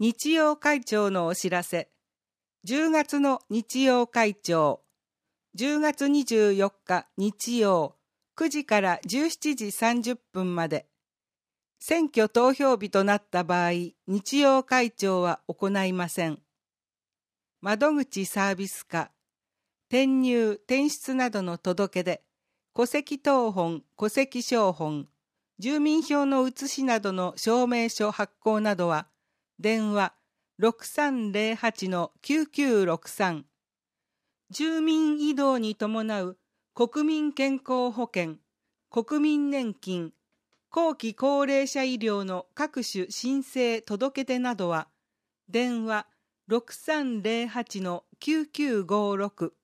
日曜会長のお知らせ。10月の日曜会長。10月24日日曜9時から17時30分まで。選挙投票日となった場合、日曜会長は行いません。窓口サービス課、転入・転出などの届け出、戸籍謄本・戸籍抄本、住民票の写しなどの証明書発行などは、電話6308-9963。住民移動に伴う国民健康保険、国民年金、後期高齢者医療の各種申請届け出などは、電話6308-9956。